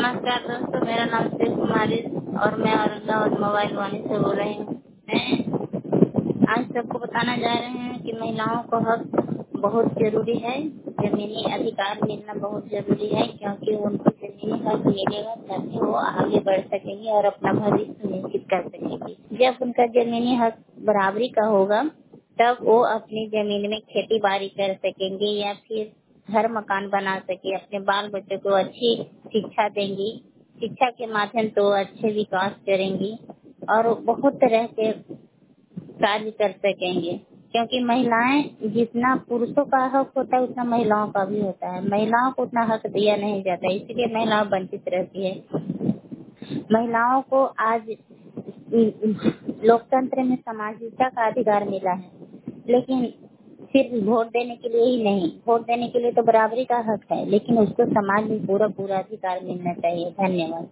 नमस्कार दोस्तों, मेरा नाम शिव कुमारी और मैं औरंगाबाद मोबाइल वाणी से बोल रही हूँ। मैं आज सबको बताना जा रहे हैं कि महिलाओं को हक बहुत जरूरी है। जमीनी अधिकार मिलना बहुत जरूरी है, क्योंकि उनको जमीनी हक मिलेगा तभी वो आगे बढ़ सकेंगी और अपना भविष्य सुनिश्चित कर सकेंगी। जब उनका जमीनी हक बराबरी का होगा तब वो अपनी जमीन में खेती बाड़ी कर सकेंगे या फिर घर मकान बना सके, अपने बाल बच्चों को अच्छी शिक्षा देंगी। शिक्षा के माध्यम से वो अच्छे विकास करेंगी और बहुत तरह के कार्य कर सकेंगे, क्योंकि महिलाएं जितना पुरुषों का हक होता है उतना महिलाओं का भी होता है। महिलाओं को उतना हक दिया नहीं जाता, इसलिए महिलाएं वंचित रहती है। महिलाओं को आज लोकतंत्र में सामाजिकता का अधिकार मिला है, लेकिन सिर्फ वोट देने के लिए ही नहीं। वोट देने के लिए तो बराबरी का हक है, लेकिन उसको समाज में पूरा पूरा अधिकार मिलना चाहिए। धन्यवाद।